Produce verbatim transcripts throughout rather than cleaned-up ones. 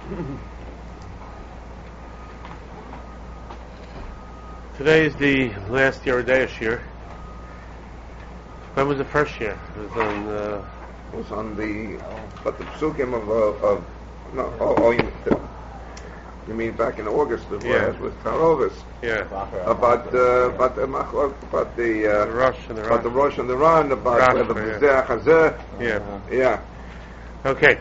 Today is the last year of Deus year. When was the first year? It was on, uh, it was on the, but the psukim of, uh, of no, oh, oh you, you mean back in August of yeah. last, with Tarovis. Yeah. About, uh, about the, about the, uh, the Rosh and the Ran. About the Rosh and the Ran, about Rosh, uh, the yeah. B'zeh Chazeh. Yeah. Yeah. Okay.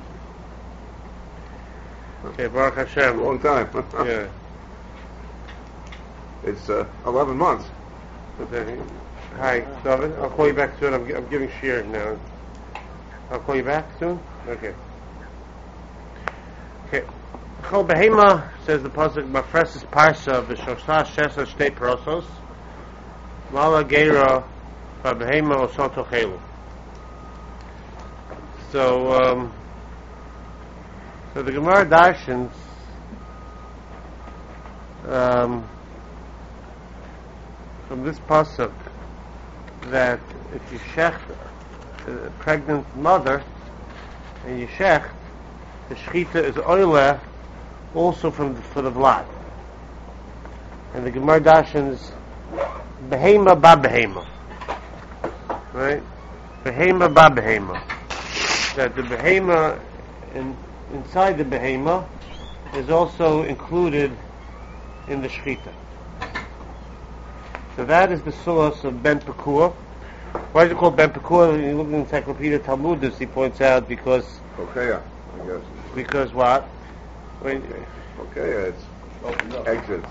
Okay, Baruch Hashem. Long time. Yeah. It's uh, eleven months. Okay. Hi, David. I'll call you back soon. I'm, I'm giving shear now. I'll call you back soon? Okay. Okay. Chol Behema, says the Pasuk, Mafresis Parsa, V'shosha Shesa Shtei Prosos, Mala Geira, V'Behema Osoto Chelu. So, um, so the Gemara Darshans, um, from this pasuk, that if you shecht a pregnant mother and you shecht, the shechita is oile also from the, for the vlad. And the Gemara Darshans behema ba behema, right? Behema ba behema. That the behema in, inside the behema is also included in the shechita. So that is the source of Ben Pekua. Why is it called Ben Pekua? When you look in the Encyclopedia Talmudis, he points out because... Okay, I guess. Because what? When, okay, it's exits.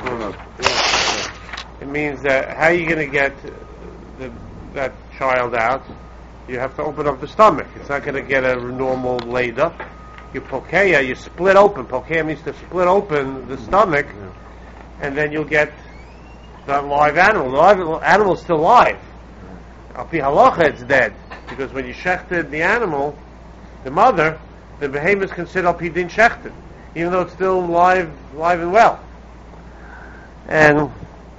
It means that how are you going to get the, that child out? You have to open up the stomach. It's not going to get a normal laid up. You pokeya, you split open. Pokeya means to split open the stomach, and then you'll get the live animal. The live animal is still alive. Al pi halacha, it's dead, because when you shechted the animal, the mother, the behemoth is considered al pi din shechted, even though it's still live, live and well. And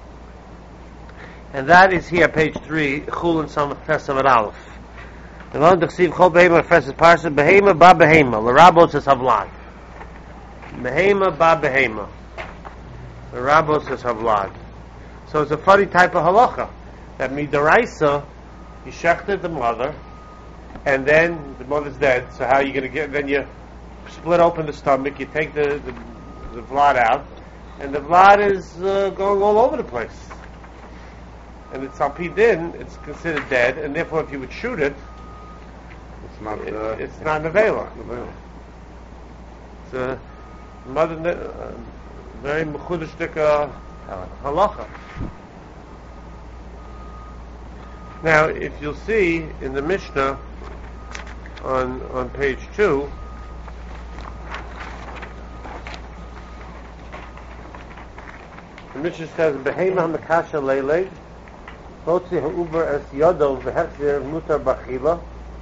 and that is here, page three, Chulin Samach Tesav Aleph. And on the Chsiv Chol Behema Freses Parsa Behema Ba Behema L'Rabos Es Havlad. Behema Ba Behema L'Rabos Es Havlad. So it's a funny type of halacha that midaraisa, you shechted the mother, and then the mother's dead. So how are you going to get? Then you split open the stomach, you take the the, the vlad out, and the vlad is uh, going all over the place. And it's al pi din, it's considered dead, and therefore if you would shoot it, it's not. It, uh, it's not nevela. It's a mother, uh, very mechudishtika halacha. Now, if you'll see in the Mishnah on on page two, the Mishnah says, "Behema mekasha leile, hotzi hauber es yodo v'hechzer mutar bachila."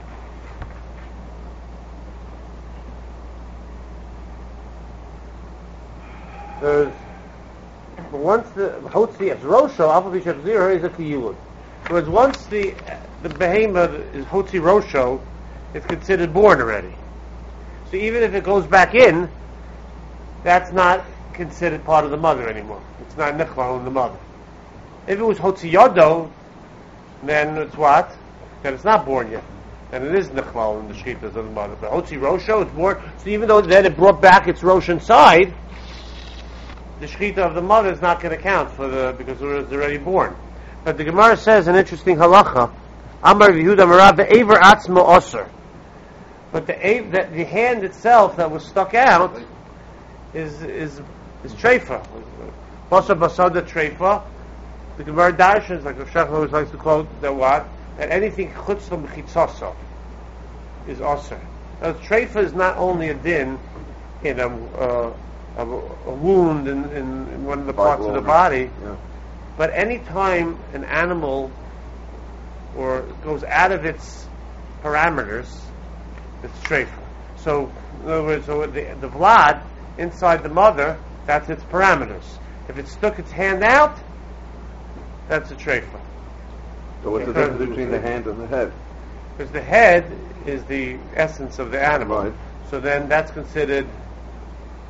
There's once the hotzi es rosho, alpha v'shechzir is a kiyulud. Whereas once the the behemoth is hotzi rosho, it's considered born already. So even if it goes back in, that's not considered part of the mother anymore. It's not nechla in the mother. If it was hotzi yodo, then it's what? Then it's not born yet. And it is nechla in the shchitas of the mother. But hotzi rosho, it's born. So even though then it brought back its rosh inside, the shchita of the mother is not going to count for the because it was already born. But the Gemara says an interesting halacha. Amar v'Yehuda Marav ve'ever atzmo osir. But the, the the hand itself that was stuck out is is is treifa. Basa basada treifa. The Gemara Darshans, like the Shach always likes to quote, that what? That anything chutzla b'chitzasa is osir. Now, treifa is not only a din in a, uh, a, a wound in, in, in one of the parts of the body, yeah. But any time an animal or goes out of its parameters, it's treifa. So, in other words, so the, the vlad inside the mother, that's its parameters. If it stuck its hand out, that's a treifa. So what's the Because difference between the hand and the head? Because the head is the essence of the animal. Right. So then that's considered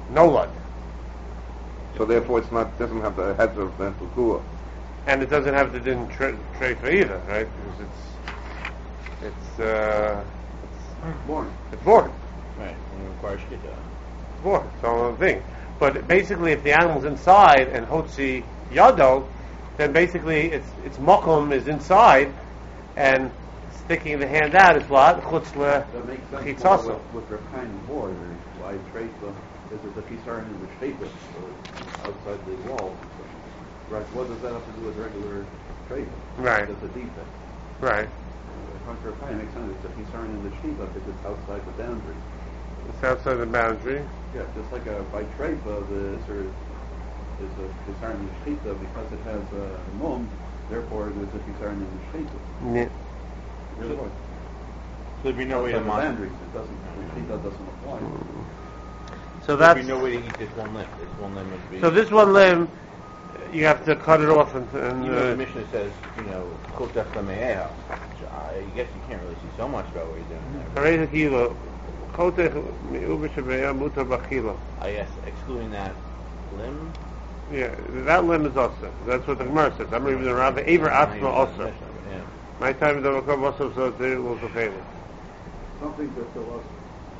no lud. So therefore, it's not doesn't have the heads of Ben Pekua. And it doesn't have the din tra- treifa either, right? Because it's it's uh, It's born. it's born. Right. And it requires shkita. It's born. It's all one thing. But basically, if the animal's inside and hotzi yado, then basically its its mokum is inside, and sticking the hand out is what chutz le That makes sense chitzasa. with, with Reb Chaim Board, why Treifa is it the Kisar in the Shteifa, outside the wall. Right, what does that have to do with regular Treifa? Right. That's a defect. Right. According to Reb Chaim, it makes sense, it's a Kisar in the Shteifa because it's outside the boundary. It's outside the boundary. Yeah, just like a, by Treifa, the Isser is a Kisar in the Shteifa because it has a mum, therefore there's a Kisar in the Shteifa. Yeah. Therefore, So there'd be no way to outside the mon- boundaries, it doesn't, the Shteifa doesn't apply. So There'd that's be no way to eat this one limb. This one limb would be. so this one limb, you have to cut it off and, and Even though the uh, Mishnah says, you know, chotef lame'eha, which I guess you can't really see so much about what you're doing there. Harei kilo, kotech mi'uber shebeya mutar b'chila. I guess excluding that limb. Yeah, that limb is also. That's what the Gemara says. I'm reading around the Aver Atzma also. Yeah. My time is over. Come also, so it will fulfill it. Something that there was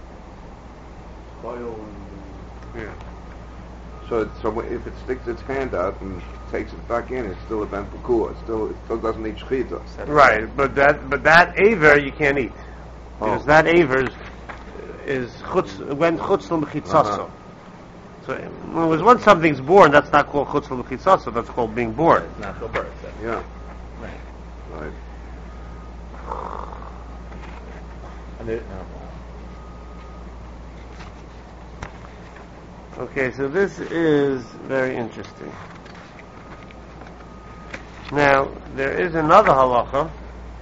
bile and Yeah. So, it, so if it sticks its hand out and takes it back in, it's still a Ben Pekua. It still, it still doesn't need shchita. Right, but that but that Aver you can't eat because Oh. that Aver is, is chutz when chutz l'mechitzasa. Uh-huh. So in other words, once something's born, that's not called chutz l'mechitzasa. That's called being born. It's natural birth. That's Yeah, right. right. And there, no, Okay, so this is very interesting. Now, there is another halacha.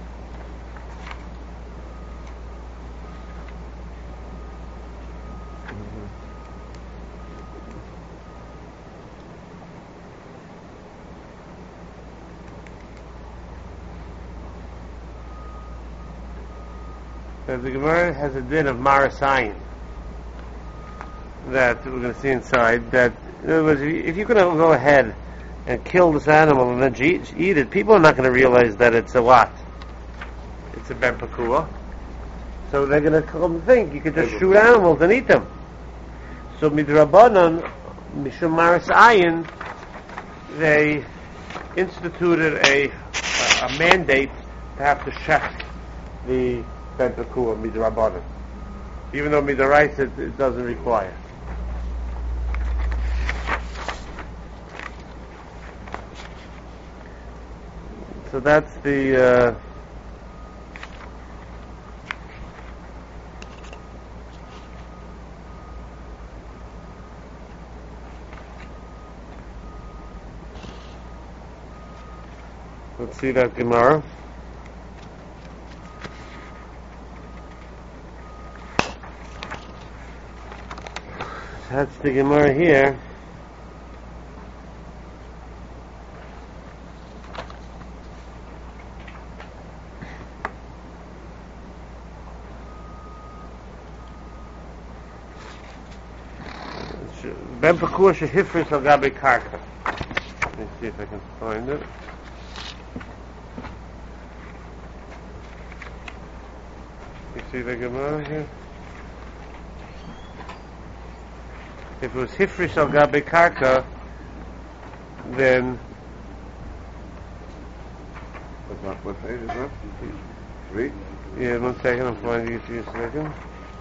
That the Gemara has a din of marasayin that we're going to see inside. That in other words, if you're going to go ahead and kill this animal and then eat, eat it, people are not going to realize that it's a what? It's a ben pekua. So they're going to come and think you could just shoot animals and eat them. So midrabanan mishum maris ayin, they instituted a, a a mandate to have to shech the ben pekua midrabanan, even though midaraisa it, it doesn't require. So that's the uh, let's see that Gemara. That's the Gemara here. Ben Pekua shehifris al gabe karka. Let me see if I can find it. You see the Gemara here? If it was hifris al gabe karka, then What, what, what page is that? Three? yeah, one second, I'm finding it for you a second.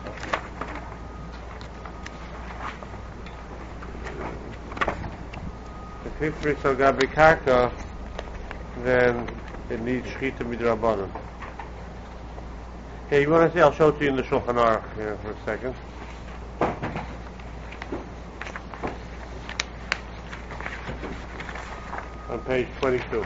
If hifris al gabe karka, then it needs shchita midrabanan. Okay, you want to see? I'll show it to you in the Shulchan Aruch here for a second. On page twenty-two.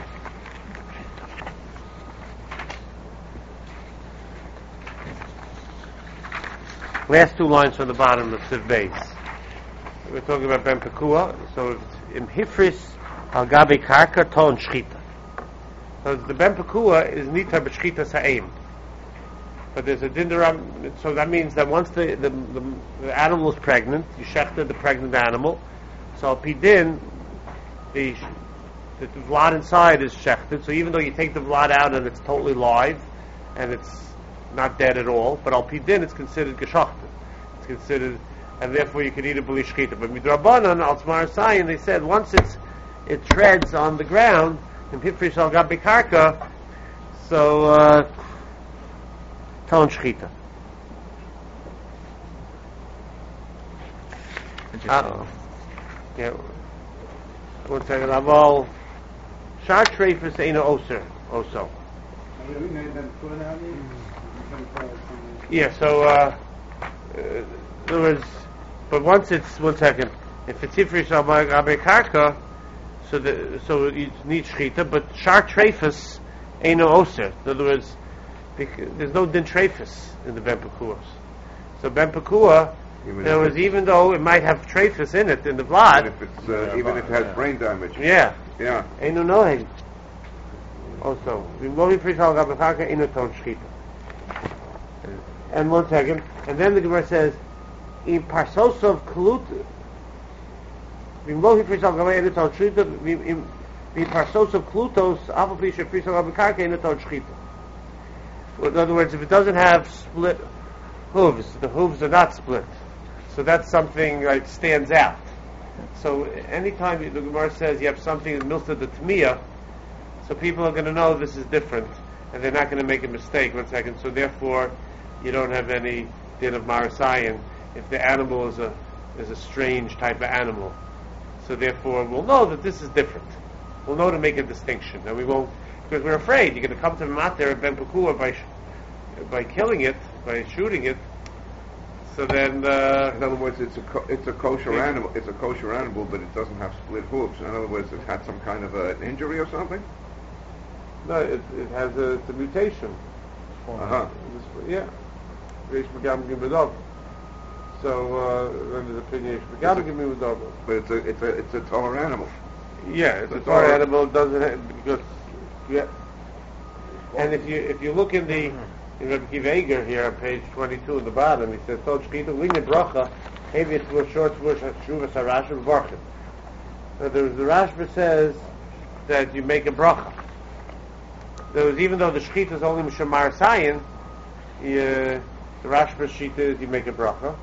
Last two lines from the bottom of Siv Beis. We're talking about Ben Pekua, so it's in Hifris al Gabi Karka Ton Shchita. So the Ben Pekua is Nita B'Shchita Sa'im. But there's a dindaram, so that means that once the, the, the, the animal is pregnant, you shechted the pregnant animal, so pidin, the, the vlad inside is shechted, so even though you take the vlad out and it's totally live, and it's not dead at all, but al pidin it's considered geshachted. It's considered, and therefore you can eat it b'li shchita. But midrabanan, al tzmar sayin, they said once it's, it treads on the ground, in pifrish al gabi karka, so, uh, Ton shchita. Uh, yeah. One second. Aval shar treifus eino oser also. Yeah. So, uh, uh, in other words, but once it's one second. If it's ifrish al gabe karka, so the so it needs shchita. But shar treifus eino oser. In other words, because there's no din treifus in the ben pekuah. So ben pekuah, in other words, even though it might have treifus in it in the blood, even if it's uh, even if it has yeah. brain damage. Yeah. Yeah. Einu noheg. Also, v'movi prishal gabachaka einu ton shchita. And one second, and then the Gemara says, in parsosov klut, v'movi prishal gabachaka einu ton shchita, in parsosov klutos, aval prishal gabachaka einu ton shchita. In other words, if it doesn't have split hooves, the hooves are not split. So that's something that stands out. So anytime the Gemara says you have something that milta the tmiya, so people are going to know this is different, and they're not going to make a mistake. One second. So therefore, you don't have any din of marasayan if the animal is a is a strange type of animal. So therefore, we'll know that this is different. We'll know to make a distinction, and we won't. Because we're afraid you're going to come to the mater of ben pekuah by by killing it, by shooting it. So then, uh, in other words, it's a co- it's a kosher yeah. animal. It's a kosher animal, but it doesn't have split hooves. In other words, it had some kind of a, an injury or something. No, it, it has a, it's a mutation. Uh huh. Yeah. So uh, under the opinion, but it's a it's a it's a taller animal. Yeah, it's, it's a taller animal. It doesn't have, because yeah. And if you if you look in the in Rabbi Kiva Eiger here on page twenty-two at the bottom, he says Tod Shchita Ligne Bracha Hevi Tzvur Short Tzvur Shuvas Harashim V'Varchim. So the the Rashba says that you make a bracha. There was, even though the Shchita is only Mishamar Sayin, the Rashba Shchita is you make a bracha.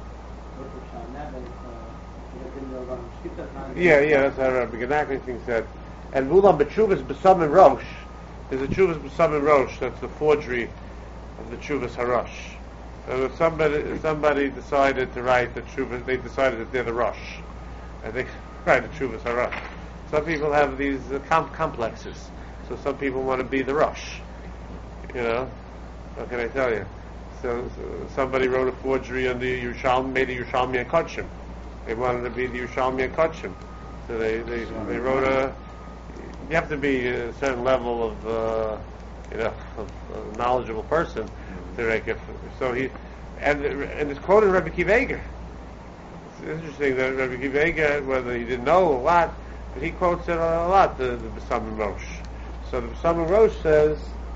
Yeah, yeah, that's how Rabbi Ganakli thing said. And Mulam B'Tshuvas B'Sam and Rosh, there's a Tshuvas B'Sam and Rosh, that's the forgery of the Tshuvas Harosh. So somebody somebody decided to write the Tshuvas, they decided that they're the Rosh. And they write the Tshuvas Harosh. Some people have these uh, com- complexes. So some people want to be the Rosh. You know? What can I tell you? So, so somebody wrote a forgery on the Yerushalmi, made a Yerushalmi and Kotchim. They wanted to be the Yerushalmi and Kotchim. So they, they, they wrote a... You have to be a certain level of, uh, you know, of a knowledgeable person to make it. So he... And, and it's quoted in Rabbi Kiva Eiger. It's interesting that Rabbi Kiva Eiger, whether he didn't know a lot, but he quotes it a lot, the, the B'Sam and Rosh. So the B'Sam and Rosh says,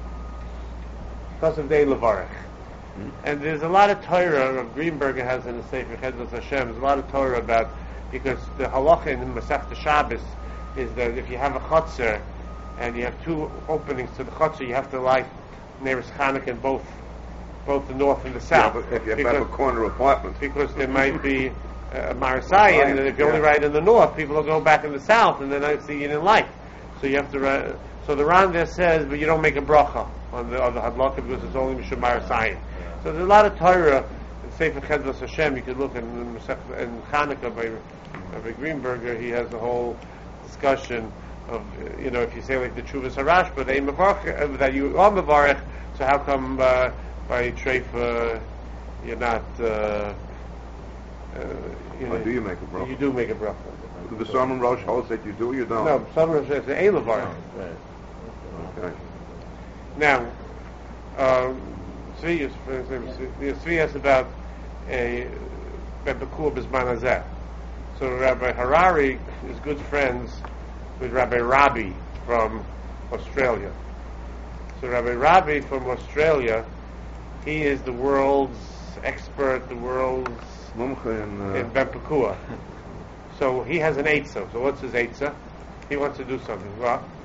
Kasav Dei Levarech. Mm-hmm. And there's a lot of Torah, Rav Greenberger has in the Sefer Chedlos Hashem, there's a lot of Torah about, because the halacha in the Masechta Shabbos is that if you have a chutzner, and you have two openings to the chutzner, you have to light Neres Chanukah in both, both the north and the south. Yeah, but if you because, have a corner apartment. Because there might be a Marasayan, and if you only yeah. write in the north, people will go back in the south, and then I see you in light. So you have to write, so the Ran there says, but you don't make a bracha on the, on the hadlaka because it's only Mishum Marasayan. So there's a lot of Torah in Sefer Chedlos Hashem. You could look in, in, in Chanukah by Rabbi Greenberger. He has a whole discussion of, uh, you know, if you say like the Tshuvas Harash, but uh, that you are Mevarech, so how come uh, by Treifa you're not, uh, uh, you know, or do you make a bracha? You do make a bracha. Do the B'Sam and Rosh holds that you do or you don't? No, B'Sam and Rosh says a Levarech. Okay. Now, um, Tzvi is, for example, the Tzvi is about a Ben Pekuah B'Zman Hazeh. So Rabbi Harari is good friends with Rabbi Rabbi from Australia. So Rabbi Rabbi from Australia he is the world's expert, the world's Mumcha and in uh, Ben Pekua. So he has an eitzah. So what's his eitzah? He wants to do something. What? Um,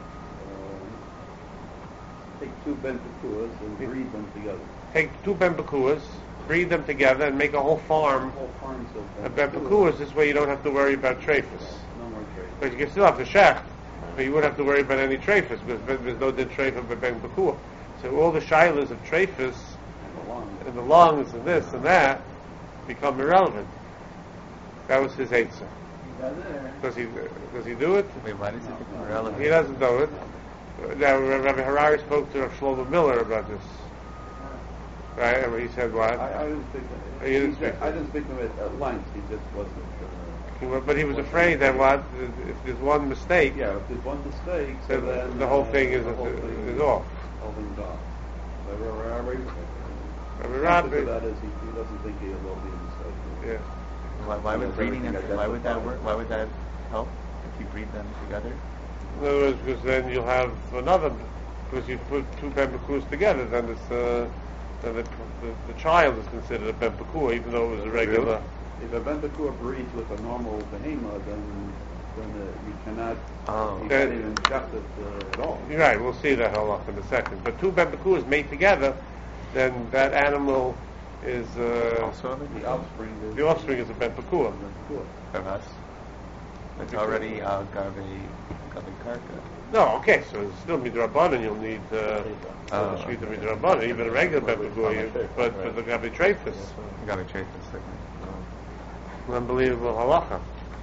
take two Ben Pekuas and breed them together. Take two Ben Pekuas, breed them together, and make a whole farm Whole farms of of Ben Pekuas. This way you don't have to worry about trephis. No more trade. But you can still have the shecht, but you wouldn't have to worry about any trephis because there's no din trephis but Ben Pekua. So all the shilas of trephis And the long. and the lungs and this and that become irrelevant. That was his eitzah. Does he does he do it? Wait, why does it become relevant? He doesn't do it. Now Rabbi Harari spoke to Rav Shlomo Miller about this. Right? And he said what? I, I didn't speak to You didn't he speak said- to I him. didn't speak to him at, at length. He just wasn't. Uh, He wa- But he was afraid that what if there's one mistake, yeah, if there's one mistake, so then then the whole uh, thing is the whole thing is off. whole thing's off. But Rabbi Rabbi Rabbi Rabbi- that is he, he doesn't think it will be a mistake. Yeah. Why, why would Because breeding them? everything Why would that identified. work? Why would that help if you breed them together? In other words, because then you'll have another. Because you put two Ben Pekuas together, then it's uh, then the, the the child is considered a Ben Pekua, even though it was a regular. If a Ben Pekua breeds with a normal behemoth, then then uh, you cannot Oh. you Then- can't even shaft it uh, at all. You're right. We'll see that halach in a second. But two Ben Pekuas made together, then that animal is uh, Also, The offspring is the offspring is a Ben Pekua. Ben Pekua. of us. It's already uh, garbe garbe karka. No, okay. So it's still midrabanan. You'll need uh, Oh. shvita midrabanan, even a regular Ben Pekua. you- But but the gabi trephis, Garbe trait this second. unbelievable halacha.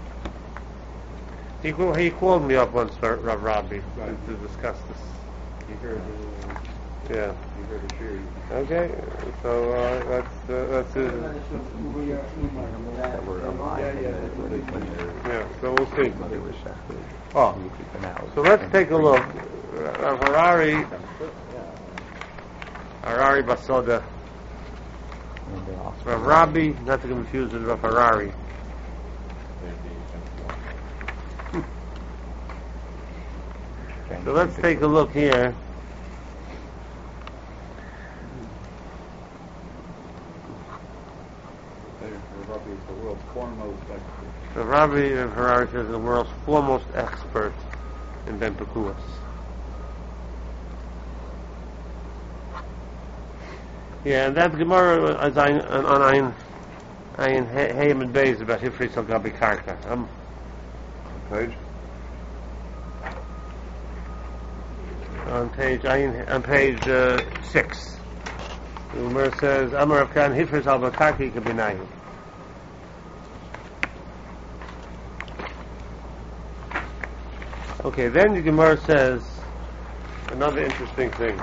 He call- he called me up once, Rav Rav Rabbi, to, to discuss this. You heard uh, Yeah. you heard a shiri. Okay. So uh, that's uh, that's it. That were alive. Yeah, yeah, and that's what when they- when their Yeah. So we'll see. mother was shafted. Oh. You keep them out. So let's take a look. Rav Harari, Harari Basoda, And their offspring. Rav Rabbi, not to confuse with Rav Harari. So let's take a look here. Rabbi is the world's foremost expert. Rav Rabbi Rav Harari says the world's foremost expert in Ben Pekuas. Yeah, and that Gemara is on on Ein Ein Hayim and Beis about Hifris al Gabi Karka. Um, page. on page Ein, on page uh, six. The Gemara says Amar Rav Kan Hifris al Bakarki Kabinayim. Okay, then the Gemara says another interesting thing.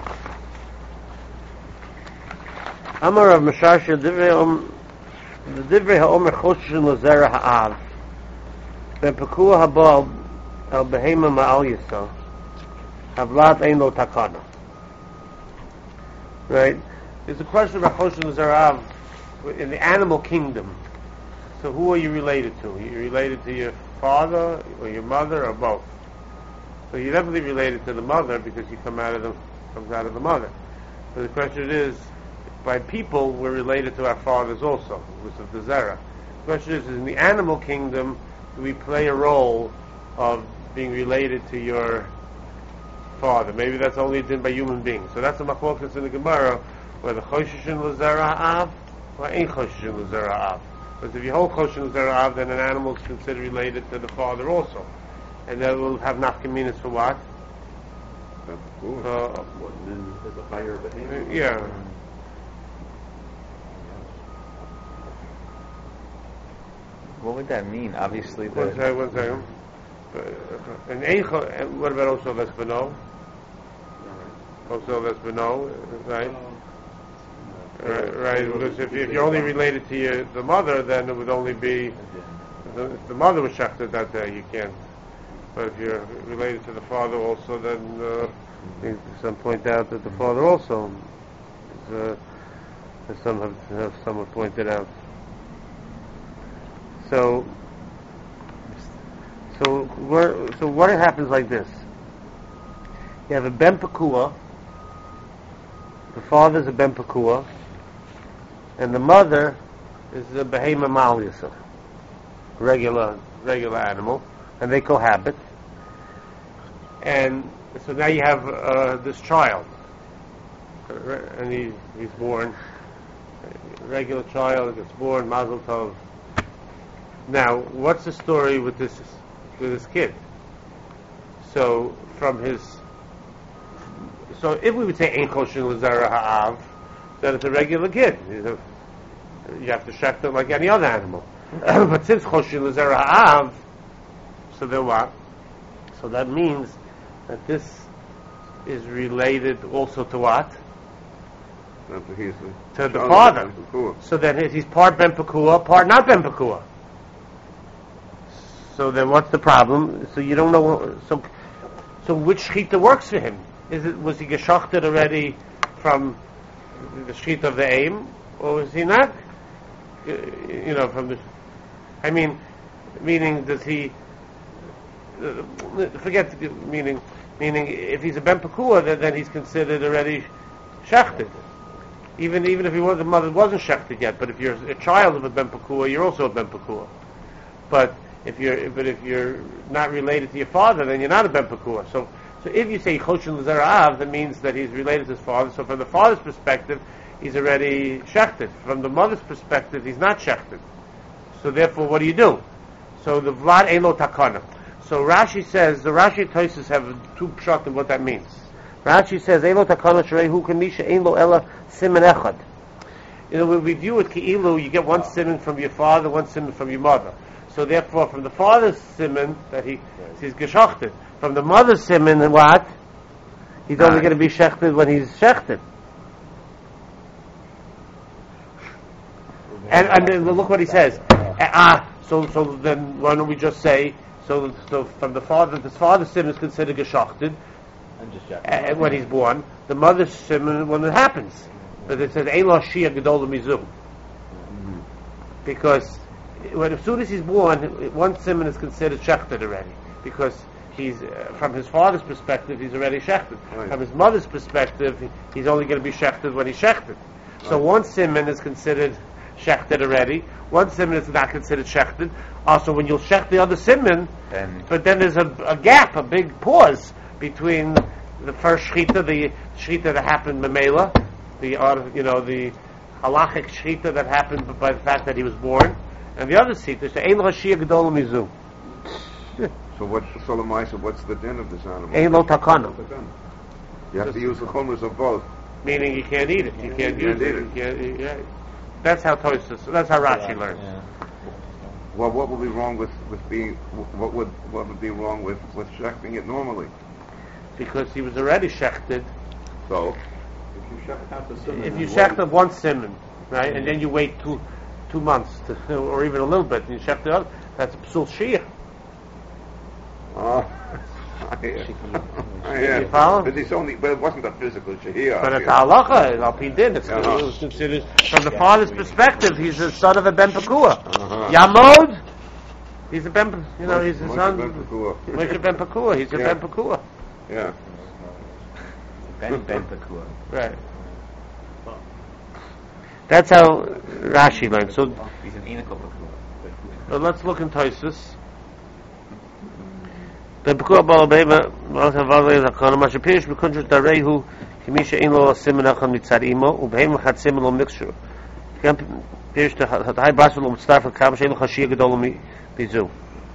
Amar of Mashasha Divrei Om the Divrei HaOmer Choshen Lazera Ha'av Ben Pekua Habal El Behema Ma'al Yisah Havlat Ein Lo Takana. Right? There's a question about Choshen Lazera Ha'av in the animal kingdom. So who are you related to? Are you related to your father or your mother or both? So you're definitely related to the mother because you come out of the comes out of the mother. So the question is, by people we're related to our fathers also, which is the zera. The question is, in the animal kingdom, do we play a role of being related to your father? Maybe that's only done by human beings. So that's a machlokas in the Gemara, whether choshishin l'zera av or ain't choshishin l'zera av. Because if you hold choshishin l'zera av, then an animal is considered related to the father also. And that will have nafkaminas for what? Cool. Uh, What, and then there's a higher behemoth? yeah. What would that mean? Obviously, One the second, one second. Uh, And ein cho- and what about also les beno? Also les beno, right? Right, right. Because if, if you're only related to your, the mother, then it would only be if the mother was shafted that day. You can't. But if you're related to the father also, then uh, I think some point out that the father also, is, uh, as some have, have some have pointed out. So, so where, so what happens like this? You have a Ben Pekua, the father's a ben pekua, and the mother is a behema malisa, regular regular animal, and they cohabit. And so now you have uh, this child, and he, he's born, a regular child gets born, mazel tov. Now, what's the story with this with this kid? So from his, so if we would say ein kosher l'zera ha'av, then it's a regular kid. He's a, you have to shecht it like any other animal. But since kosher l'zera ha'av, so then what? So that means that this is related also to what? After he's the To the child father. of Ben Pekua. So then he's part ben pekua, part not ben pekua. So then what's the problem? So you don't know, so so which shechita works for him? Is it, was he geshachted already from the shechita of the aim, or was he not? Uh, You know, from the, I mean, meaning does he, uh, forget the meaning, meaning if he's a ben pekua, then, then he's considered already shechted. Even even if he was, the mother wasn't shechted yet, but if you're a child of a ben pekua, you're also a ben pekua. But if you're but if you're not related to your father, then you're not a ben pekua. So so if you say choshen l'zerav, that means that he's related to his father. So from the father's perspective, he's already shechted. From the mother's perspective, he's not shechted. So therefore, what do you do? So the vlad ein lo takana. So Rashi says, the Rashi and Tosfos have two pshat of what that means. Rashi says, ein lo takana sherehu kamisha ein lo ela simen echad. You know, when we view it ki'ilu, you get one siman from your father, one siman from your mother. So therefore, from the father's siman, that he he's geshachted. From the mother's siman, what? He's only going to be shechted when he's shechted. And, and then look what he says. Ah, so so then why don't we just say so? So from the father, the father's siman is considered geshachted, And just uh, when he's born. The mother's siman when it happens. But it says ein lo shia gedol mizu, because when as soon as he's born, one siman is considered shechted already, because he's uh, from his father's perspective he's already shechted. Right. From his mother's perspective, he's only going to be shechted when he's shechted. So Right. one siman is considered shechted already. One siman is not considered shechted. Also, when you'll shecht the other siman, Then but then there's a, a gap, a big pause between the first shechita, the shechita that happened memela, the uh, you know the halachic shechita that happened by the fact that he was born, and the other shechita, so ein lo shia gedol mizu, So what's the Solomisa? What's the din of this animal? ein lo takana, You have to use the chumras of both. meaning you can't eat it, you can't You use can't it. eat You can't, yeah. That's how Tosfos, that's how Rashi learns. Yeah. Well, what would be wrong with, with being? What would what would be wrong with with shechting it normally? Because he was already shechted. So If you shecht out the siman, If and you wait- shecht of one siman, right, and then you wait two two months to, or even a little bit, and you shecht the other, that's a psul shia. Oh, yeah. You follow? But it's only, but it wasn't a physical shahir. But it's halacha, it's al pi din. It's Uh-huh. it was considered from the father's perspective. He's the son of a ben pekua. Uh-huh. Yamod, he's a ben. You know, he's the Moshe son. ben Pekua. Moshe ben pekua. He's a Yeah. ben pekua. Yeah. Ben Ben Pekua. Right. That's how Rashi learned. So, He's an anical Pekua. so let's look in Tosfos. Ben pekua bal bema mal tavale la kana ma shpish bekunjus darehu kimisha ein lo simen achon mitzad imo u behem chat simen lo mixture. Kan pish ta hay basel um starf kam shein khashia gedol mi bizu.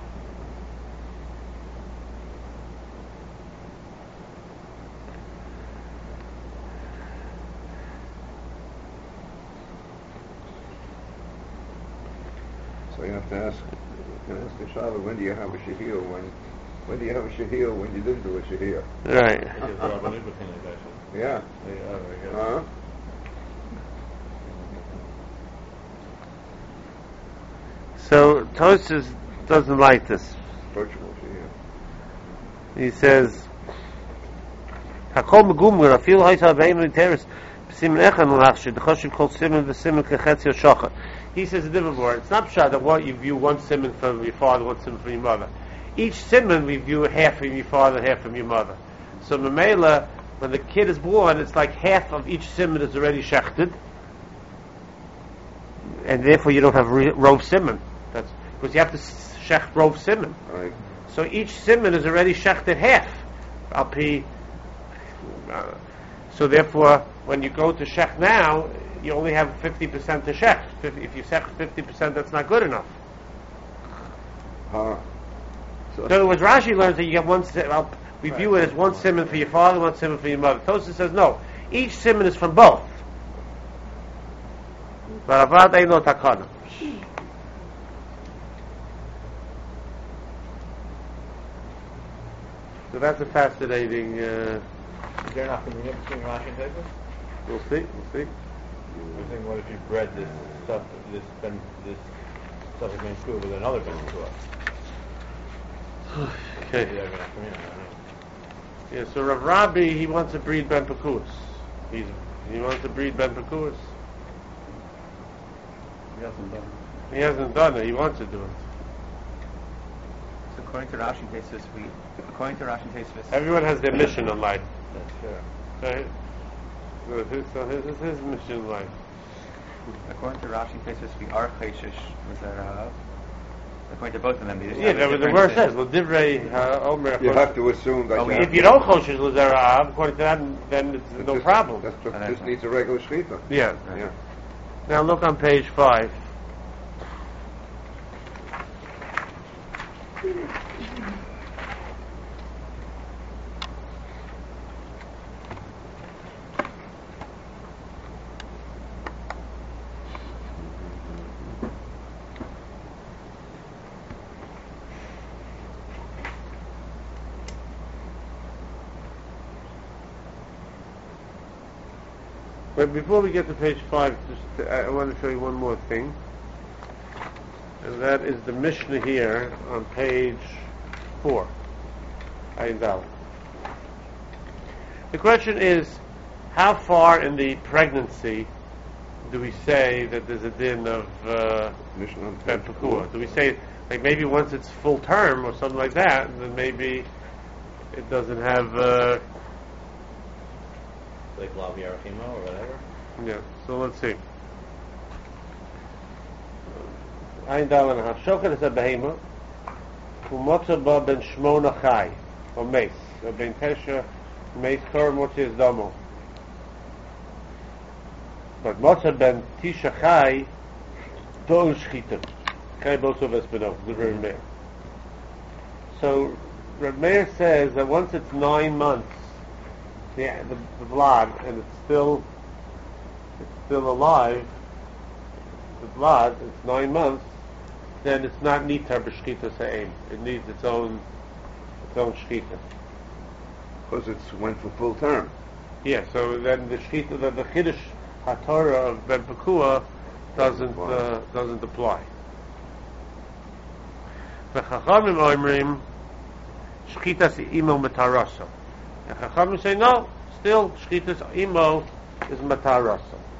So you have to ask, you can ask the Shabbat, when do you have a shahir? When when do you have a shahir? When you didn't do a shahir? Right. Yeah. Huh? So Tosfos doesn't like this. Virtual shahir. He says, "Hakol megumur afil hayta beim interes simen echan lachshid choshev kol simen v'simen kechetzi shachar." He says a different word. It's not pshat that what you view one simen from your father, one simen from your mother. Each simen we view half from your father, half from your mother. So Mamela, when the kid is born, it's like half of each simon is already shechted, and therefore you don't have re- rov simon. That's because you have to shecht rov simon. Right. So each simon is already shechted half. Al pi. Uh, so therefore, when you go to shech now, you only have fifty percent to shech. If you shech fifty percent, that's not good enough. Uh, So in other words, Rashi learns that you get one. Well, we view it as one simon for your father, one simon for your mother. Tosafos says no. Each simon is from both. But avad ain't no takana. So that's a fascinating. Uh, Is there not communion between Rashi and Tosafos? we'll see. We'll see. I'm thinking, what if you bred this stuff, this ben, this stuff Ben Kua with another Ben Kua? Okay. Maybe they're gonna come in, I don't know. Yeah. So Rav Rabbi, he wants to breed Ben Pekuas. He's he wants to breed Ben Pekuas. He hasn't done it. He hasn't done it. He wants to do it. So according to Rashi and Tosafos, we according to Rashi and Tosafos, Everyone has their mission in life. That's fair. Right? So his, so his, his, his mission in life. according to Rashi and Tosafos, we are chayshish with their. According to both of them, they just Yeah, have a the, the different verse thing. says, "Well, divrei uh, omer." you have to assume that Oh, you if have If you don't choshes l'zera, according to that, then it's that no this- problem. That's just, Oh, this that's needs a regular shechita. Yeah. Yeah. Now look on page five. But before we get to page five, just uh, I want to show you one more thing, and that is the Mishnah here on page four. Ayin Daled. The question is, how far in the pregnancy do we say that there's a din of uh, Mission on Ben page Pekua? Do we say, like, maybe once it's full term or something like that, then maybe it doesn't have, uh, Like Lav Yarachimo or whatever? yeah, so let's see. Ein Dalan HaShoker is a behema, Umotza ba ben Shmona Chai, or Meis, or ben Tesha, Meis Kor Motzi is Domo. But Motza ben Tisha Chai, Don Shchita. Chai Boso Vespino, the Reb Meir. So, Reb Meir says that once it's nine months, the, the, the blood, and it's still it's still alive, the blood, it's nine months, then it's not nitar b'shchita sa'im. It needs its own its own shchita. Because it's went for full term. Yeah, so then the shchita, the, the chiddush haTorah of Ben Pekua doesn't uh, doesn't apply. The Chachamim oimrim shchitas imo metarasa. The Chachamim say no, still shchitas imo is metarasa.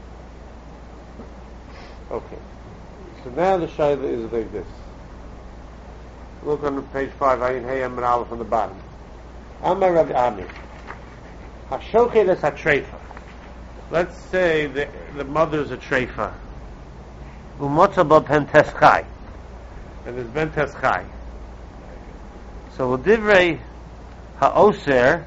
Okay. So now the shayla is like this. Look on page five, Ayin Hey Amar Aleph on the bottom. Amar Rav Ami. Hashochet is hatreifa. Let's say the, the mother's a treifa. Umotza ba ben teschai. And there's ben teschai. So l'divrei ha'oser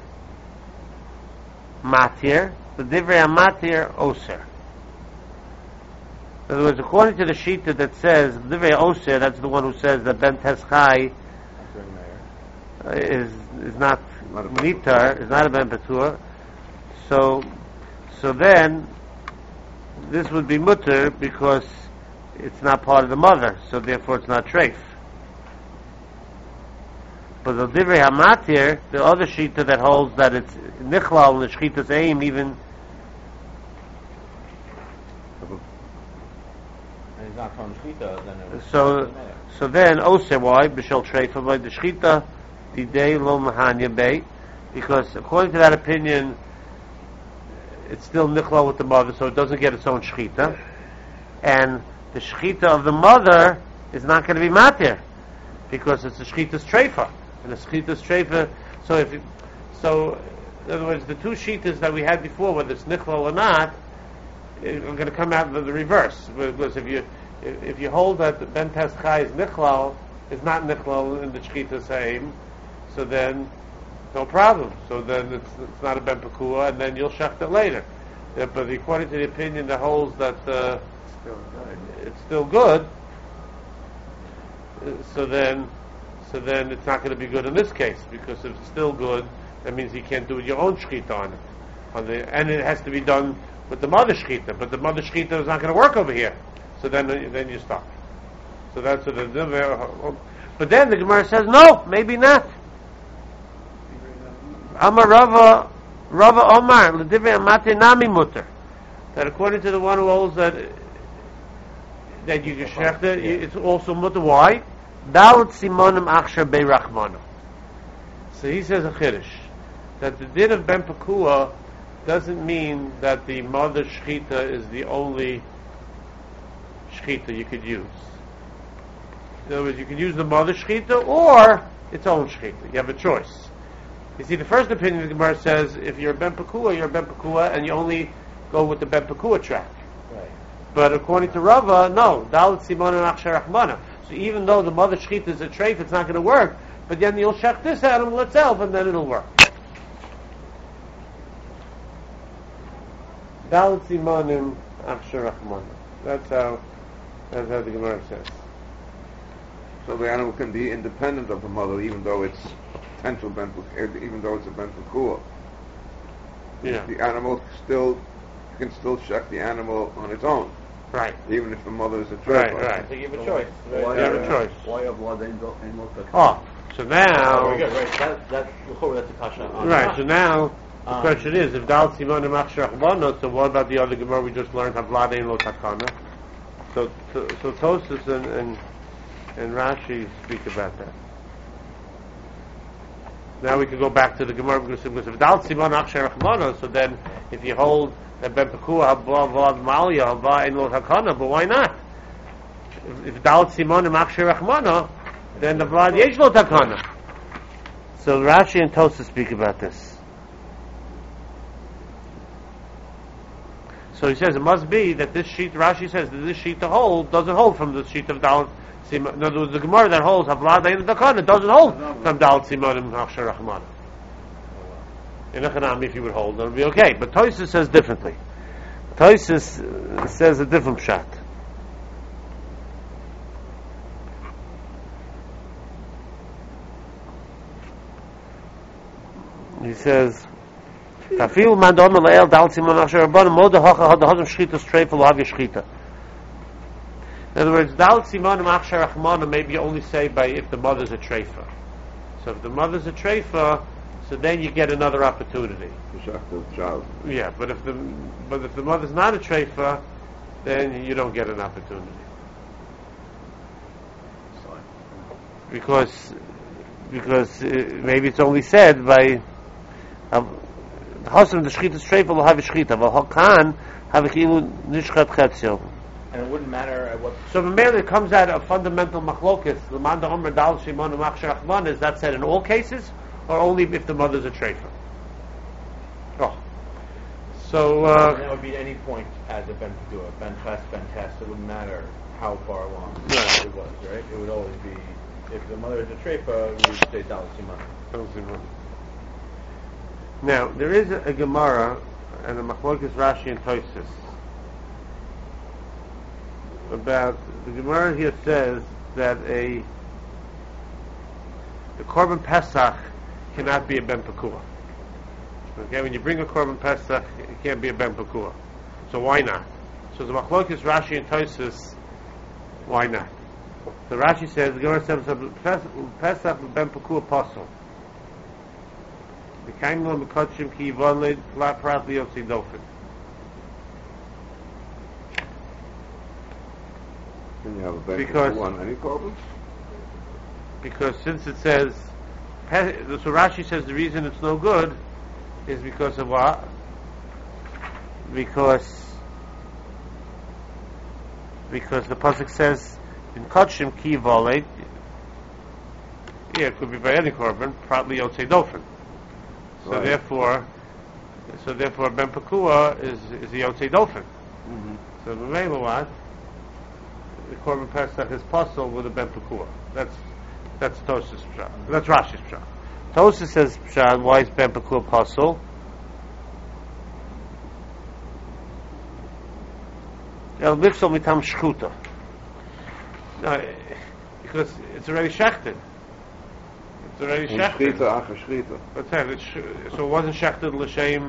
matir, l'divrei ha'matir oser. In other words, according to the shita that says l'divrei oser, that's the one who says that ben teschai uh, is is not Not a nitar, is not a ben petur. So, so then this would be mutter because it's not part of the mother, so therefore it's not treif. But the divrei hamatir, the other shita that holds that it's nichlal and the shchita's aim, even And it's not from Shchita, then it was so. So then, oseh why b'shel treifa by the shchita didei lo mahanya bei, because according to that opinion, it's still nichlal with the mother, so it doesn't get its own shchita, and the shchita of the mother is not going to be matir because it's the shchita's treifa, and the shchita's treifa. So if it, so In other words, the two shitas that we had before, whether it's nichlal or not, are going to come out of the reverse. Because if you if, if you hold that the ben teschai is nichlal, is not nichlal in the shchita same, so then no problem. So then it's it's not a ben pekua, and then you'll shecht it later. Yeah, but according to the opinion that holds that uh, Still good. it's still good, uh, so then so then it's not going to be good in this case, because if it's still good, that means you can't do your own shchita on it, on the and it has to be done with the mother shchita. But the mother shchita is not going to work over here, so then then you stop. So that's what the. But then the Gemara says no, maybe not. Amar Rava Rava Omar l'divrei amate nami mutter. That according to the one who holds that that you can shecht it, it's also mutter. Why? Dalet simonim achsher beirachmano. So he says a chiddush that the din of ben pekua doesn't mean that the mother shchita is the only shchita you could use. In other words, you can use the mother shchita or its own shchita. You have a choice. You see, the first opinion of the Gemara says if you're a ben pekua, you're a ben pekua, and you only go with the ben pekua track. Right. But according to Rava, no. Dalet simonim achsher rachmana. So even though the mother shchita is a treif, it's not going to work. But then you'll check this animal itself, and then it'll work. Dalet simonim achsher rachmana. That's how. That's how the Gemara says. So the animal can be independent of the mother, even though it's potential ben, even though it's a ben pekua. Yeah. The animal still can still check the animal on its own, Right. even if the mother is a Right. treif. Right. So you have a choice. Why, You have a uh, choice. Why have blood and no Oh, so Oh, now. very good, right. That, that, that's a kasha. on Right. that. So now the Um, question is, if Dalet simonim achsher rachmana, so what about the other Gemara we just learned? Havlad ein lo takana. So, so, so Tosfos and, and and Rashi speak about that. Now we can go back to the Gemara because if Dalet simonim achsher rachmana, so then if you hold that ben pekua haba vlad malya haba ein lo takana, but why not? If, if Dalet simonim achsher rachmana, then the vlad yesh lo takana. So Rashi and Tosfos speak about this. So he says it must be that this sheet, Rashi says that this sheet to hold doesn't hold from the sheet of Dalet Simonim. In other words, the Gemara that holds Havlad Ein Dakana doesn't hold from Dalet Simonim Achsher Rachmana. In Echanami, if you would hold, it would be okay. But Tosfos says differently. Tosfos uh, says a different pshat. He says. Tafil man dom leil dal simon achsher rabban mod hacha had hazem shchita streifel have shchita. In other words, dal simon achsher rachmana maybe you only say by if the mother's a treifa. So if the mother's a treifa, so then you get another opportunity. To check the child. Yeah, but if the but if the mother's not a treifa, then you don't get an opportunity because because uh, maybe it's only said by. Um, The husband the shchita streifel will have a shchita, but hakan have a kilu nishchat chetzio. And it wouldn't matter at what. So the man that comes out of fundamental machlokas, the man the omer dal shimon machshir achman, is that said in all cases, or only if the mother's a treifa? Oh, so And that uh, would be at any point as a ben pekua, ben ches, ben ches. It wouldn't matter how far along Right. it was, right? It would always be, if the mother is a treifa, we would say dalet siman. now there is a, a Gemara and a machlokas Rashi and Tosfos about the Gemara here says that a the korban pesach cannot be a ben pekua. Okay, when you bring a korban pesach, it can't be a ben pekua. So why not? So the machlokas Rashi and Tosfos, why not? So Rashi says the Gemara says pesach ben pekua pasul. The kaim lo mekotshim ki yivoned prat liyotzi dofen. Can you have a ben Because- pekua on any korban? Because since it says, so Rashi says the reason it's no good is because of what? Because because the pasuk says in Kotshim ki voled. Yeah, it could be by any korban, probably yotzei dofen. So Right. therefore, So therefore, Ben Pekua is is a Yotzei Dofen. Mm-hmm. So the Mela what? The Korban Pesach is possible with a Ben Pekua. That's that's Tosas Pshat. That's Rashi's Pshat. Tosas says Pshat. Why is Ben Pekua possible? El Mifsal Mitam Shchuta. No, because it's already shechted. It's already shechted. Shchita, acha shchita. That's it. It's sh- so it wasn't shechted l'shem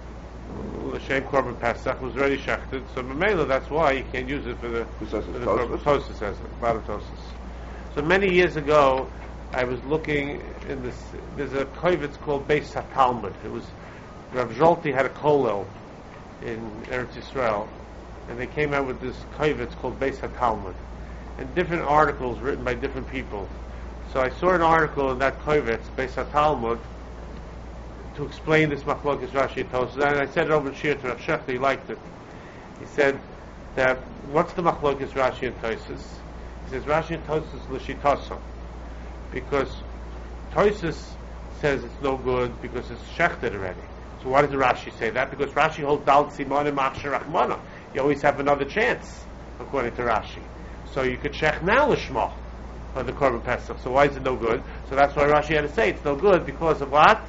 l'shem korban pesach. It was already shechted. So memela, that's why you can't use it for the Who says for it's the korban. Tosfos? Tosfos says it. Bottom Tosfos. So many years ago, I was looking in this. There's a kovetz called Beis HaTalmud. It was Rav Zolti had a kollel in Eretz Yisrael, and they came out with this kovetz called Beis HaTalmud, and different articles written by different people. So I saw an article in that kovetz, Beis HaTalmud, to explain this machlokas Rashi and Tosfos, and I said it over Shir to Rav Shechter. He liked it. He said that what's the machlokas Rashi and Tosfos? He says Rashi and Tosfos l'shitasa, because Tosfos says it's no good because it's shechted already. So why does the Rashi say that? Because Rashi holds dal tzimonim achsher rachmana. You always have another chance, according to Rashi. So you could shech now l'shma on the korban pesach. So why is it no good? So that's why Rashi had to say it's no good because of what?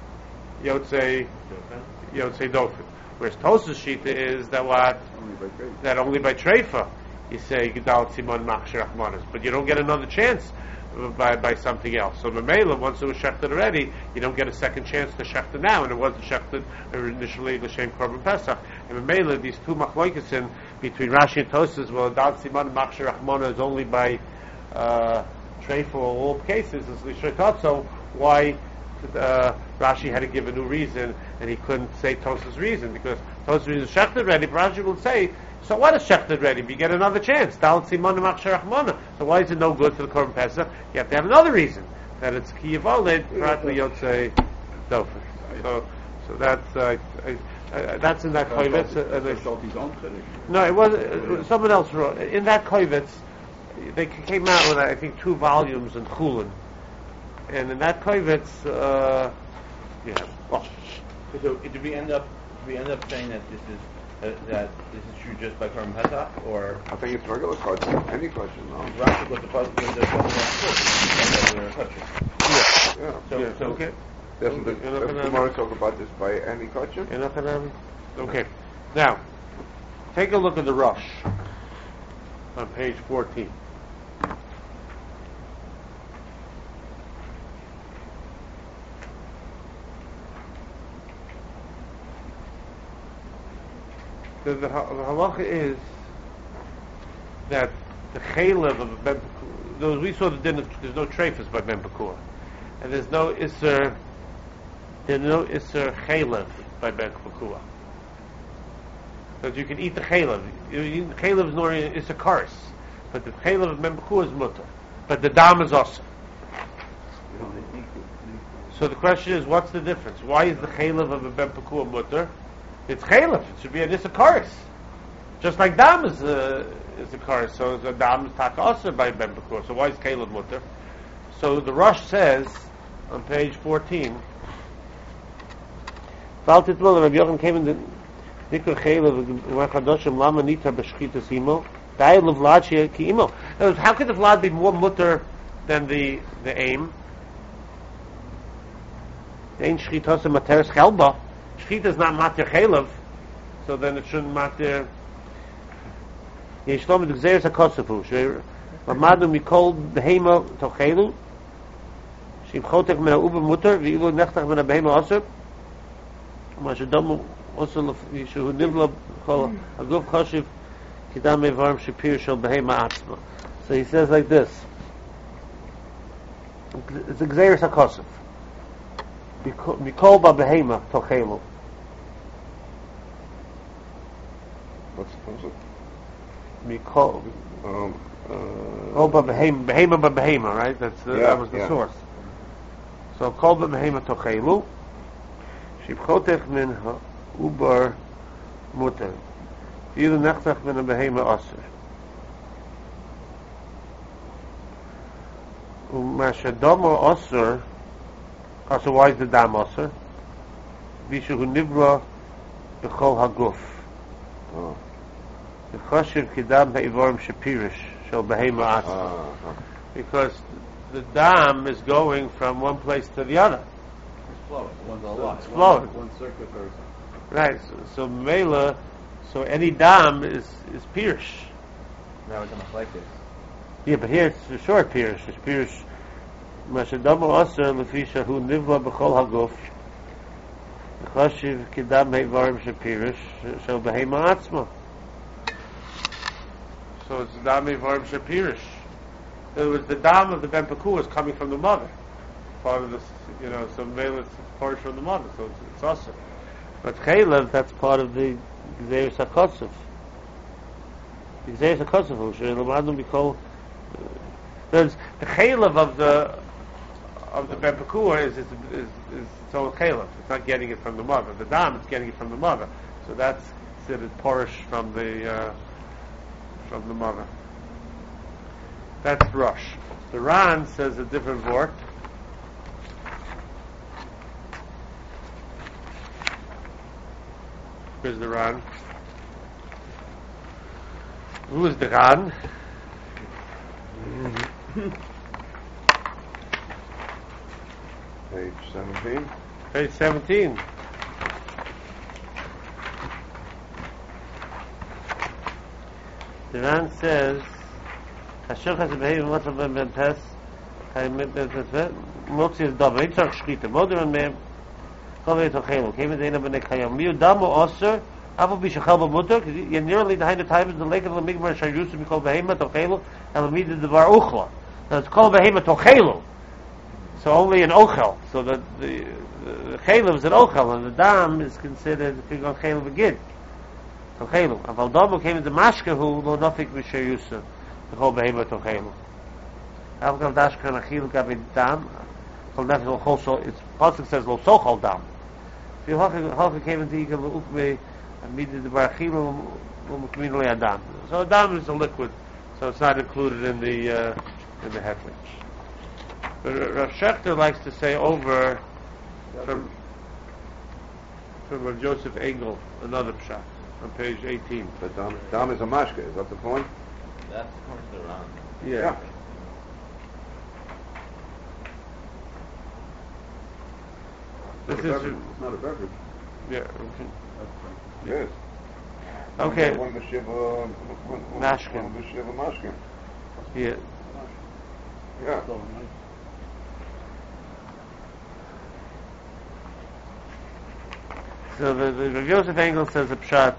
Yotzei Yotzei Dofen. Whereas Tosfos Shita is that what? Only by faith. That only by treifa you say Gedal Tzimon Machshir Achmanas, but you don't get another chance by by something else. So Memela, once it was shechted already, you don't get a second chance to shecht it now, and it wasn't shechted initially l'shem korban pesach. And Memela, these two machlokesin between Rashi and Tosfos, well, Gedal Tzimon Machshir Achmanas is only by uh, treifa or all cases is l'shetat. So why? Uh, Rashi had to give a new reason, and he couldn't say Tosfos' reason because Tosfos' reason is shechted ready. But Rashi will say, so what is shechted ready? You get another chance. Dal tzimon machshir rachmana. So why is it no good for the korban pesach? You have to have another reason that it's kiyavolid pratli yotzei dofen. So, so that's uh, I, I, that's in that kovetz. Uh, That's Shalti's own chiddush. no, it was uh, someone else wrote in that kovetz. They came out with I think two volumes in Chulin. And in that kovetz, uh, yeah, well, So do we end up do we end up saying that this is uh, that this is true just by korban pesach, or I think it's regular question. Any question, no? Rashi with the with the korban pesach? Yeah. So yeah, so okay. Doesn't the, You're not doesn't gonna- the Gemara talk about this by any question? You're not gonna- Okay. Now, take a look at the Rush on page fourteen. The, the, ha- the halacha is that the chaylev of a ben Pekua, those we saw the din of, there's no treifas by ben Pekua, and there's no iser, there's no iser chaylev by ben Pekua. Because you can eat the chaylev. You eat the chaylev is nor is a karis, but the chaylev of ben Pekua is mutter, but the dam is also. So the question is, what's the difference? Why is the chaylev of a ben Pekua mutter? It's chaylev. It should be an isakaris. Just like dam is a, is a karis. So the dam is taka by ben Pekua. So why is chaylev mutter? So the Rush says on page fourteen. Falt it well. Rabbi Yochanan came in the nikra chaylev u'achadoshim lama nita b'shchitas imo. Da'il vlad she'eh ki imo. How could the vlad be more mutter than the the aim? Ein shchitas materes chelba. Shchita is not matir chaylev, so then it shouldn't matir. Yeshlom the gzeres hakosafu. Mamadu mikol behema tochelu. Shimchotek min ha'uba mutter v'ilu nechtach min ha'behema osir. Mashadamu osir yishu nivla kol aguf choshiv kidam evarim shapir shel behema atzma. So he says like this. It's a gzeres hakosaf. Mikol ba behema tochelu. What's, what's it? Mikol. Um, uh, Oh, ba behema, behema ba behema, right? That's the, Yeah, that was the yeah. source. So kol ba behema tochelu. Shibchotech min ha'ubar muter. V'ilu nechtach min ha'behema aser. Umashadamo aser. Oh, so why is the dam aser? Vishu Nivra B'chol Haguf. Oh. V'choshev Kidam Ha'ivorim Shapirish Shel Behema Atzma. Uh-huh. Because the dam is going from one place to the other. It's flowing. One's a lot. It's flowing. One, one circuit or something. Right. So, so Mela, so any dam is is Pirish. That was a machlekes. Yeah, but here it's a short Pirish. It's Pirish. Mashadamu Aser Lefisha Hu Nivla B'chol Haguf. V'choshev Kidam Ha'ivorim Shapirish Shel Behema Atzma. So it's Dam Ha'ivorim Shapirish. In other words, the dam of the Ben Pekua is coming from the mother. Part of this, you know, so Mela it's part from the mother, so it's, it's awesome. But Chaylev, that's part of the Gzeir Sakotzev. The Gzeir Sakotzev, which is Lamadum B'kol. There's the Chaylev of the of the Ben Pekua is is is, is its own Chaylev. It's not getting it from the mother. The dam is getting it from the mother. So that's considered porish from the uh, from the mother. That's Rosh. The Ran says a different word. Here's the Ran. Who is the Ran? Page seventeen. Page seventeen. The Ran says, Hashem has a behavior much of them and test. I meant that that Motzi is double. It's not shkita. Mother and me. Kaveh tochelu. Came in the end of the kayam. Miu damu oser. Avu bishachal b'mutter. You're nearly behind the time of the lake of the migmar shayusim. We call behema tochelu. And we did the bar uchla. Now it's called behema tochelu. So only an ochel. So that the the chelu is an ochel, and the dam is considered if you go chelu begin. Tochelu. Aval damu came in the mashkehu lo nafik b'shayusim. The whole behemoth of Chayil. Avgav Dashkan Achil Gavid Dam. Kol Nefesh also, its pasuk says Lo Sochal Dam. If you halcha came into Yigal Ukme and needed the Barachil Umukmin Adam. So a dam is a liquid, so it's not included in the uh, in the heckling. But Rav Shechter likes to say over from from Rav Joseph Engel another pshat on page eighteen. But dam, dam is a mashke. Is that the point? That's according to the Ran. Yeah. Yeah. This It's not a is beverage. It's not a beverage. yeah. Okay. Yes. Okay. One of the shiva, one, one, Mashkin. one of the shiva mashkin. Yeah. Yeah. So the, the Rav Yosef Engel says a pshat.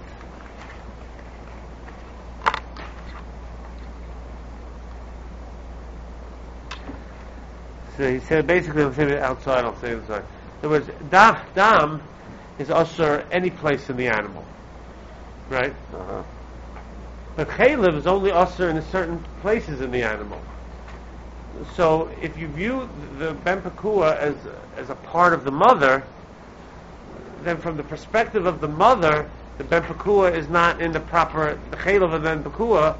So he said basically, I'll say it outside, I'll say it inside. In other words, dam, dam is usher any place in the animal, right? Uh-huh. But chaylev is only usher in certain places in the animal. So if you view the ben pekua as as a part of the mother, then from the perspective of the mother, the ben pekua is not in the proper the chaylev of ben pekua.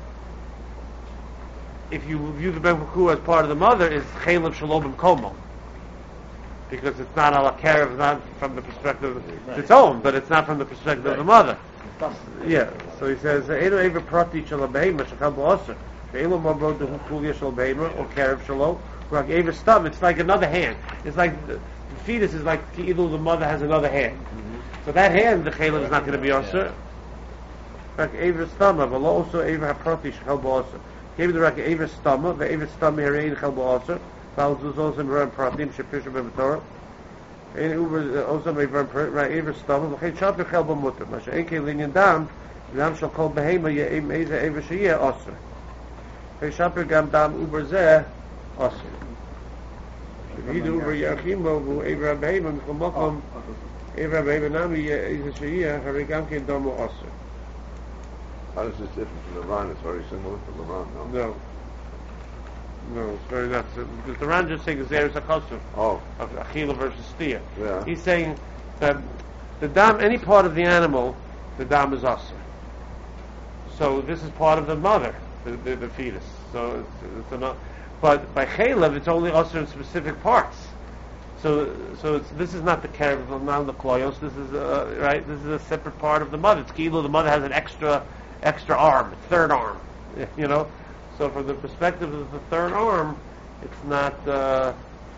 If you view the ben pekua as part of the mother, is chaylev shalom komo, because it's not ala karev, not from the perspective it's its own, but it's not from the perspective of the mother. Yeah. So he says eino ever prati shalom behema shachal ba'aser. Eilo mabod dehu kulya shalom behema or karev shalom. Like ever stum, it's like another hand. It's like the, the fetus is like either the mother has another hand. Mm-hmm. So that hand, the chaylev is not going to be aser. Like ever stum, but also ever haprati shachal ba'aser. Gave the rak ever stumma, the ever stumma here in chal ba'aser. Follows those also in ram pratim shepisha b'Torah. Ein uber also may ram right ever stumma. V'chein shaper chal b'mutter. Masha ein kei linyan dam. Dam shal kol behema ye'im eza ever sheyeh aser. V'chein shaper gam dam uber zeh aser. V'yidu uber yachimo v'u ever behema m'chol mokom ever behema nami eza sheyeh harei gam kein domo aser. How is this different from the Ran? It's very similar to the Ran, no? No. No, it's very not. Because the Ran just saying is there is a custom Oh, of Achila versus Stia. yeah. He's saying that the dam, any part of the animal, the dam is usher. So this is part of the mother, the, the, the fetus. So it's, it's enough. But by Chaylev, it's only usher in specific parts. So, so it's, this is not the carib of non the kloyos. This is uh, right. This is a separate part of the mud. It's kilo. The mud has an extra, extra arm, third arm. You know. So from the perspective of the third arm, it's not. Uh,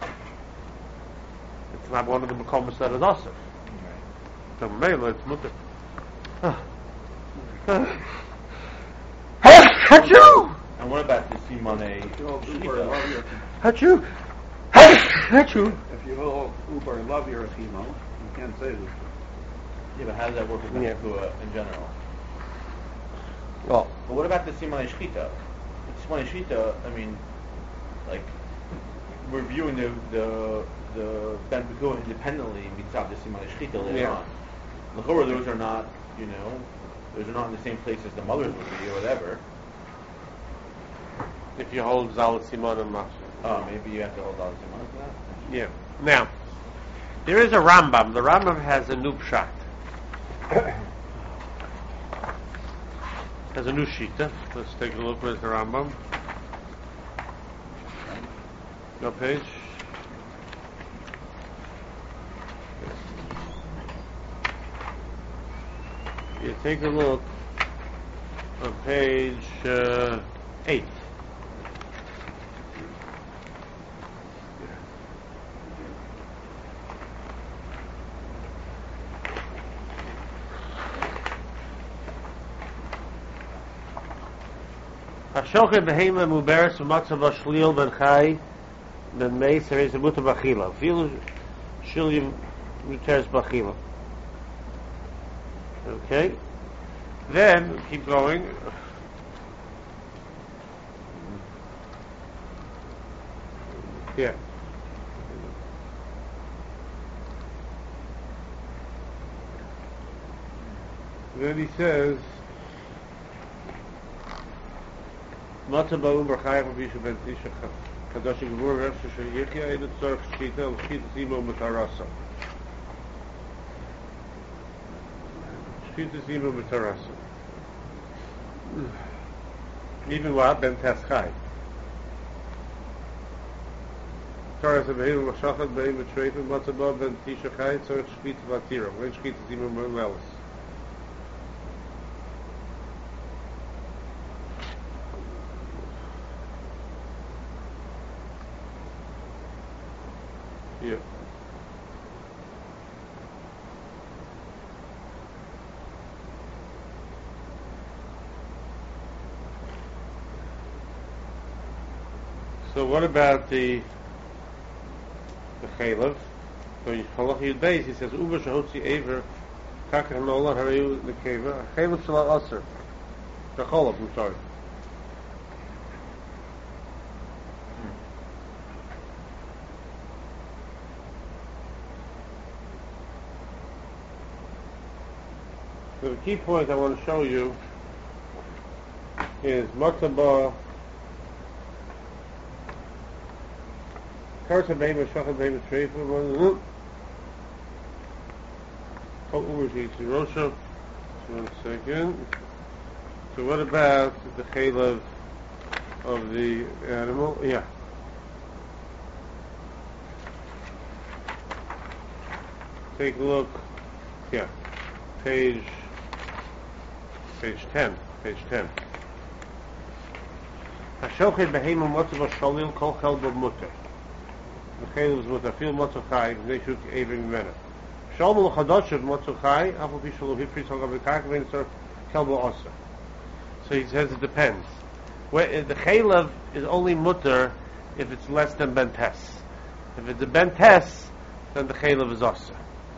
it's not one of the makomas that is asur. So mele, it's mutter. Achoo! And what about the simone? Achoo! Achoo! If you hold uber love your chemo, you can't say this. Yeah, but how does that work with Yeah. Nefua in general? Well, But what about the simone shchita? The simone shchita, I mean, like, we're viewing the the the ben Pekua independently mitzvah the simone shchita later Yeah. on. L'chora, those are not, you know, those are not in the same place as the mothers would be or whatever. if you hold zalat simon and masha. Oh, maybe you have to hold on to simone for that. Yeah. Now, there is a Rambam. The Rambam has a new pshat. Has a new shita. Let's take a look. Where's the Rambam? No page. You take a look on page uh, eight. Hashoche behema muberes v'matzav v'shlil ben chai ben meis eres a muta b'achila. Fil shilim muteres b'achila. Okay. Then keep going. Yeah. Then he says. Matzah ba'um b'chayach v'vishu ben tisha kadosh gevur v'efshe sheyichya edet tzorach shchita l'shchita zimo m'tarasa. Shchita zimo m'tarasa. Even what? Ben taschai. Taras v'heim v'shachat b'heim v'treifim matzah ba'um ben tisha chai tzorach shchita v'atira. When shchita zimo m'melis. Yeah. So what about the the chaylev? So in Halach Yud Beis he says Uber shehotzi ever kakach nola harayu nekeva chaylev shala aser the cholav. I'm sorry. So the key point I want to show you is matzah karta beima shachat beima treifa oh uber rosha. One second. So what about the chaylev of the animal? Yeah. Take a look. Yeah. Page Page ten. Page ten. Hashochet behema motzah v'sholil kol chel b'mutter. The chaylev is mutter. Fil motzah chai v'neshuk evim mena. Sholmo l'chadoshev motzah chai afal pi sholo hifri tzolga v'kak v'neshuk kel b'oser. So he says it depends. Where, the chaylev is only mutter if it's less than bentes. If it's a bentes, then the chaylev is oser.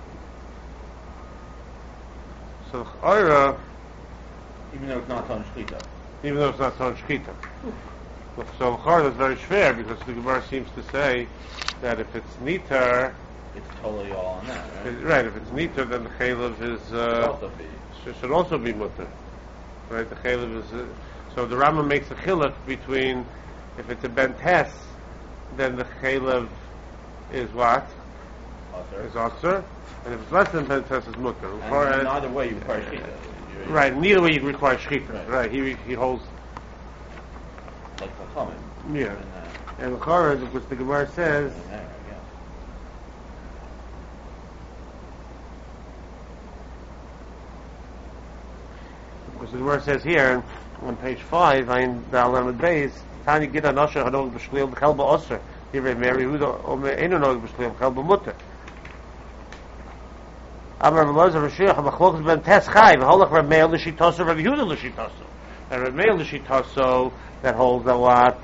So Ira, Even though it's not on shchita. even though it's not on shchita. So Chor is very fair because the Gemara seems to say that if it's nitar, It's totally all on that, right? it- right? If it's nitar, then the chaylev is It's uh, also be. should should also be mutter, right? The chaylev is uh, so the Rambam makes a chiluk between if it's a bentes, then the chaylev is what Aser. is aser, and if it's less than bentes, it's mutter. And Chor- in either way you require shchita. You're- Right, neither way you require shchita. Right. Right, he he holds. Like Chachamim. Yeah. And, uh, And the Chorah, because the Gemara says, and there, I guess. the Gemara says here on page five, in the Alamad Beis, Tani Gida Nosher Hanog B'Shliel B'Chelba Osir. Here Mary Huda Omer Eino Nog B'Shliel B'Chelba Mutter. Amar Veloza Rashiyach B'Chlokas Ben Tes Chai V'Holach Rav Meir L'Shitoso Rav Yehuda L'Shitoso. And Rav Meir L'Shitoso that holds a lot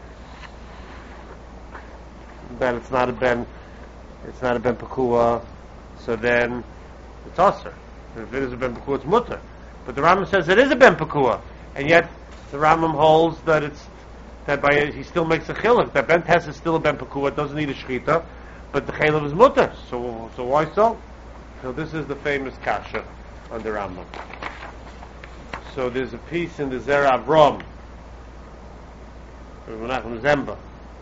that it's not a ben, it's not a ben Pekua, so then it's Osir. If it is a ben Pekua, it's Mutter. But the Rambam says it is a ben Pekua, and yet the Rambam holds that it's that by he still makes a chiluk that ben Tes is still a ben Pekua, it doesn't need a shchita, but the chaylev is Mutter. So so why so? So this is the famous kasha on the Rambam. So there's a piece in the Zera Avram, Menachem Zemba.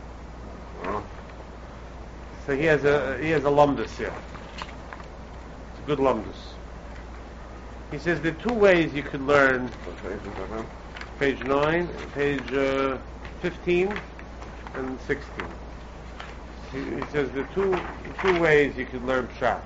So he has a he has a lumdus here. It's a good lumdus. He says there are two ways you could learn. Page nine, page uh, fifteen, and sixteen. He, he says there are two two ways you could learn pshat.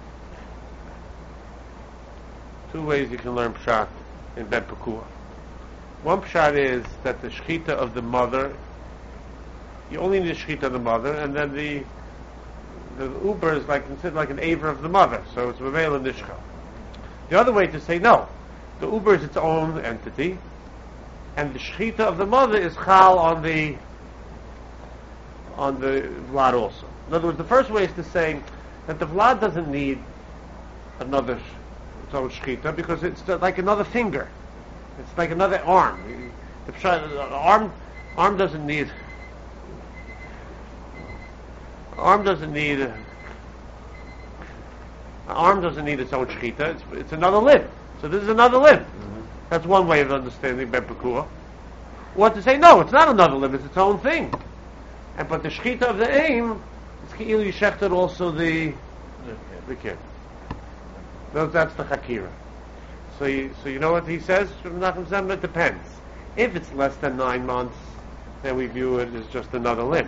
Two ways you can learn pshat in Ben Pekua. One pshat is that the shechita of the mother, you only need the shechita of the mother, and then the the uber is like considered like an aver of the mother, so it's Mamela Nishcha. The other way to say no, the uber is its own entity, and the shechita of the mother is chal on the on the vlad also. In other words, the first way is to say that the vlad doesn't need another its own shechita because it's like another finger, it's like another arm. The, the arm arm doesn't need arm doesn't need a, arm doesn't need its own shechita. It's, it's another limb. So this is another limb. Mm-hmm. That's one way of understanding Ben Pekua. Or to say no, it's not another limb. It's its own thing. And but the shechita of the aim is Ki'ilu Yishechted also the the kid. That's, that's the Hakira. So you, so you know what he says? It depends. If it's less than nine months, then we view it as just another limb.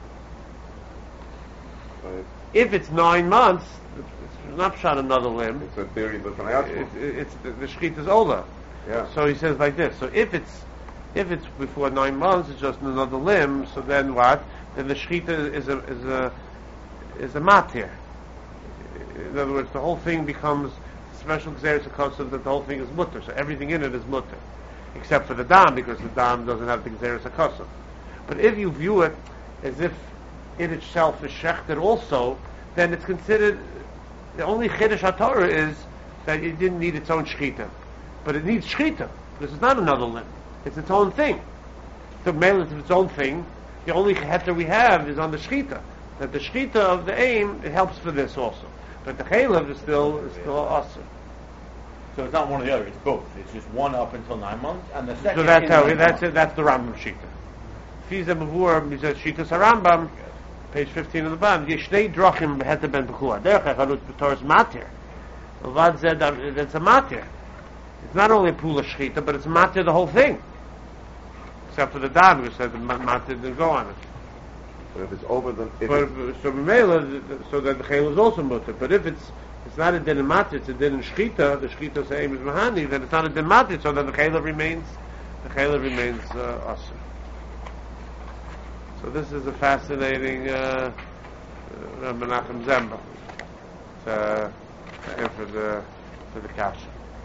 Right. If it's nine months, it's not shot another limb. It's a theory, but from the It, it, it's the, the shechita is older. Yeah. So he says like this. So if it's if it's before nine months, it's just another limb. So then what? Then the shechita is a is a is a matir. In other words, the whole thing becomes special gzeres hakosov that the whole thing is mutter. So everything in it is mutter, except for the dam, because the dam doesn't have the gzeres hakosov. But if you view it as if in itself is shechted also, then it's considered the only chiddush haTorah is that it didn't need its own shechita, but it needs shechita because it's not another limb; it's its own thing. The male is its own thing. The only heter we have is on the shechita. That the shechita of the aim it helps for this also, but the chaylev is still is still awesome. So it's not one or the other; it's both. It's just one up until nine months, and the second. So that's in how nine that's months. it, that's the Rambam shita. Fiza mavur mizat shita sarambam. Page fifteen of the bottom. Yishnei drachim beheta ben pekua. Derech echarut b'toras matir. Vad zed that's a matir. It's not only a pula shchita, but it's matir the whole thing, except for the dam, which said the matir didn't go on it. But if it's over the... If But it's, so b'meila, so that the chayil is also mutter. But if it's it's not a din in matir, it's a din in shchita. The shchita same is mahani. Then it's not a din matir, so that the chayil remains the chayil remains uh, asur. So this is a fascinating uh, uh, Menachem Zemba to, to answer the to the kasha.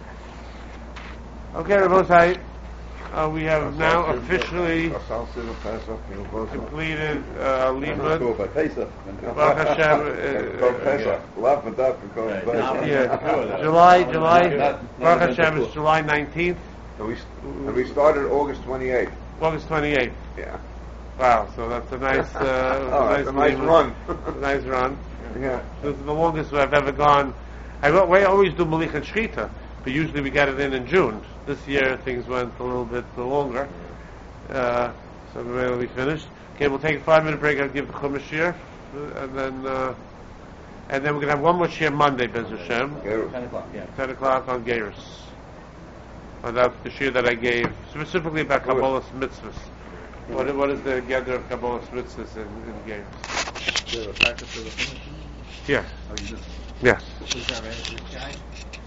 Okay, Rabbosai, uh, we have now officially completed uh, Limud. Baruch Hashem. uh, Yeah, July, July. Baruch Hashem is July nineteenth, And we, and we started August twenty-eighth. August twenty-eighth. Yeah. Wow, so that's a nice, uh, Oh, nice, that's a nice Limud. run. A nice run. Yeah. This is the longest I've ever gone. I, go- we always do Malich and Shchita, but usually we get it in in June. This year things went a little bit longer, uh, so we're really finished. Okay, we'll take a five minute break. I'll give the Chumash shir, uh, and then uh, and then we're gonna have one more shir Monday, Bez Hashem, Gerus. Ten o'clock. Yeah. ten o'clock on Geirus. And that's the shir that I gave specifically about Good. Kabbalah's mitzvahs. What, what is the gather of Kabbalah's mitzvahs in, in Geirus? The practice of the finish? Yes, Oh, you did. yes. Please have answers, guy.